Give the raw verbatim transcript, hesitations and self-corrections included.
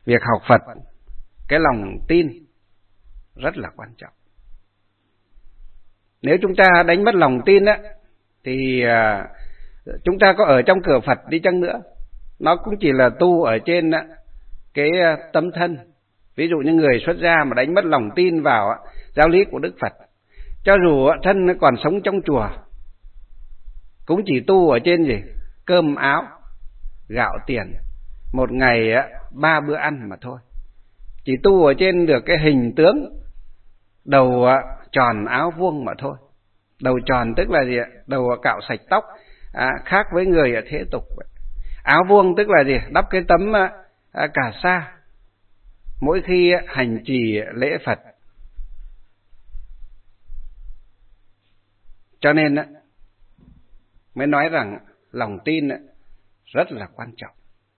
việc học Phật, cái lòng tin rất là quan trọng. Nếu chúng ta đánh mất lòng tin á, thì à, chúng ta có ở trong cửa Phật đi chăng nữa, nó cũng chỉ là tu ở trên á, cái tâm thân. Ví dụ như người xuất gia mà đánh mất lòng tin vào á, giáo lý của Đức Phật, cho dù á, thân nó còn sống trong chùa, cũng chỉ tu ở trên gì? Cơm áo, gạo tiền, một ngày á, ba bữa ăn mà thôi. Chỉ tu ở trên được cái hình tướng đầu á, tròn áo vuông mà thôi. Đầu tròn tức là gì ạ? Đầu cạo sạch tóc, à, khác với người ở thế tục. Áo vuông tức là gì? Đắp cái tấm à, cà sa mỗi khi hành trì lễ Phật. Cho nên mới nói rằng lòng tin rất là quan trọng.